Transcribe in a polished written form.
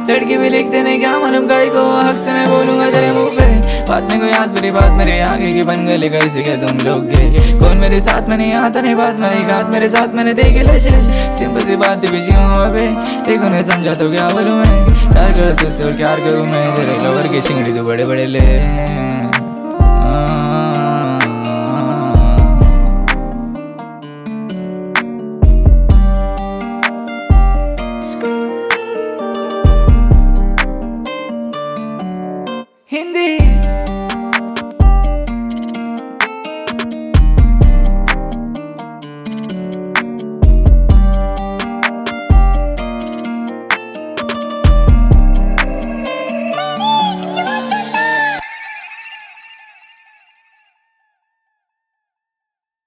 लड़की भी लिखते नहीं क्या मालूम गाय को, हक से मैं बोलूंगा तेरे मुंह पे। बात में कोई याद मेरी बात मेरे आगे की बन गली कैसे के तुम लोग के। कौन मेरे साथ में नहीं आता नहीं बात मेरी घात मेरे साथ मैंने देखी लशे। सिंपल सी बात बिजी हूँ अबे देखो नहीं समझा तो क्या बोलूं मैं। प्यार कर तुझसे और क्या करूँ मैं, तेरे लवर की चिंगड़ी तो बड़े बड़े ले।